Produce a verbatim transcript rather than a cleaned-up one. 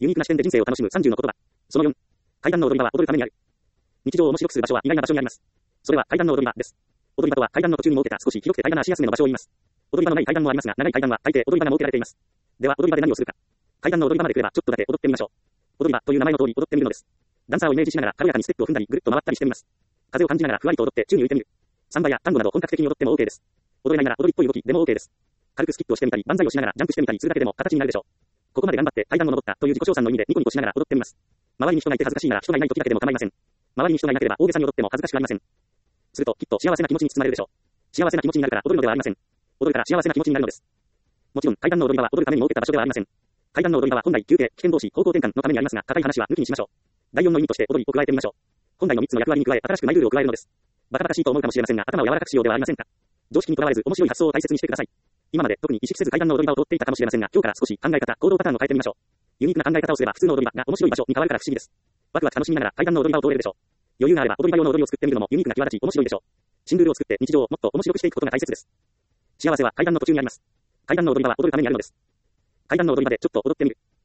ユニークな視点で人生を楽しむさんじゅうの言葉。そのよん。階段の踊り場は踊るためにある。日常を面白くする場所は意外な場所にあります。それは階段の踊り場です。踊り場とは階段の途中に設けた少し広くて平らな足休めの場所を言います。踊り場のない階段もありますが、長い階段は大抵踊り場が設けられています。では踊り場で何をするか。階段の踊り場まで来ればちょっとだけ踊ってみましょう。踊り場という名前の通り踊ってみるのです。ダンサーをイメージしながら軽やかにステップを踏んだりぐるっと回ったりしてみます。風を感じながらふわりと踊って宙に浮いてみる。サンバやタンゴなど本格的に踊っても OK です。踊りながら踊りっぽい動きでも OK です。軽くスキップをしてみたり、万歳をしながらジャンプしてみたりするだけでも形になるでしょう。ここまで頑張って階段を登ったという自己称賛の意味でニコニコしながら踊ってみます。周りに人がいて恥ずかしいなら人がいない時だけでも構いません。周りに人がいなければ大げさに踊っても恥ずかしくありません。するときっと幸せな気持ちに包まれるでしょう。幸せな気持ちになるから踊るのではありません。踊るから幸せな気持ちになるのです。もちろん階段の踊り場は踊るために設けた場所ではありません。階段の踊り場は本来休憩、危険防止、方向転換のためにありますが、固い話は抜きにしましょう。だいよんの意味として踊りを加えてみましょう。本来のみっつの役割に加え、新しくマイルールを加えるのです。バカバカしいと思うかもしれませんが、頭を柔らかくしようではありませんか。常識にとらわれず面白い発想を大切にしてください。今まで特に意識せず階段の踊り場を通っていたかもしれませんが、今日から少し考え方、行動パターンを変えてみましょう。ユニークな考え方をすれば普通の踊り場が面白い場所に変わるから不思議です。ワクワク楽しみながら階段の踊り場を通れるでしょう。余裕があれば踊り場用の踊りを作ってみるのもユニークな際立ち面白いでしょう。新ルールを作って日常をもっと面白くしていくことが大切です。幸せは階段の途中にあります。階段の踊り場は踊るためにあるのです。階段の踊り場でちょっと踊ってみる。